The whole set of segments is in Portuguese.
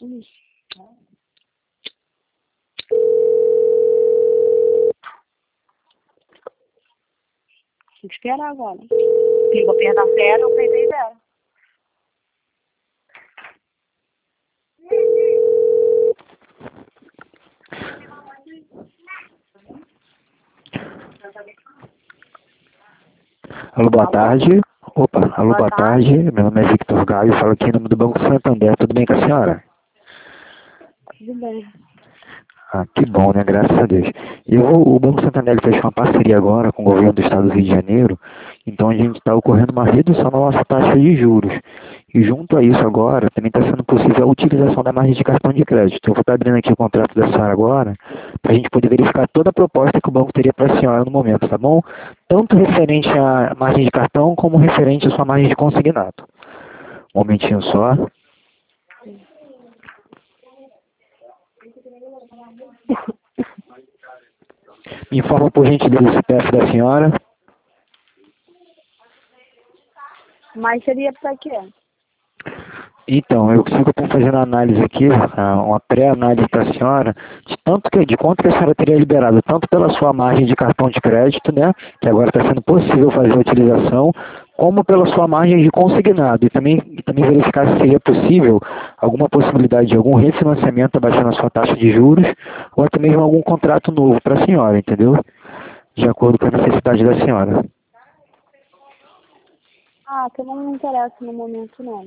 Hum. Tem que esperar agora. Pegou perda zero, eu peguei zero. Alô, boa tarde. Opa, alô, boa tarde. Meu nome é Victor Gaio, falo aqui em nome do Banco Santander. Tudo bem com a senhora? Tudo bem. Ah, que bom, né? Graças a Deus. O Banco Santander ele fechou uma parceria agora com o governo do estado do Rio de Janeiro, então a gente está ocorrendo uma redução na nossa taxa de juros. E junto a isso agora, também está sendo possível a utilização da margem de cartão de crédito. Eu vou estar abrindo aqui o contrato da senhora agora, para a gente poder verificar toda a proposta que o banco teria para a senhora no momento, tá bom? Tanto referente à margem de cartão, como referente à sua margem de consignado. Um momentinho só. Me informa por gentileza o CPF da senhora. Mas seria pra quê? Então, eu consigo estar fazendo a análise aqui, uma pré-análise para a senhora, de quanto que a senhora teria liberado, tanto pela sua margem de cartão de crédito, né, que agora está sendo possível fazer a utilização, como pela sua margem de consignado. E também verificar se seria possível alguma possibilidade de algum refinanciamento abaixando a sua taxa de juros, ou até mesmo algum contrato novo para a senhora, entendeu? De acordo com a necessidade da senhora. Ah, que não me interessa no momento, não.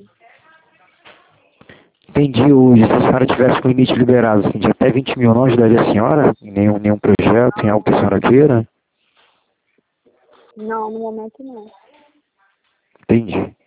Entendi hoje, se a senhora tivesse com limite liberado assim, de até 20 mil, não ajudaria a senhora em nenhum projeto, em algo que a senhora queira? Não, no momento não. Entendi.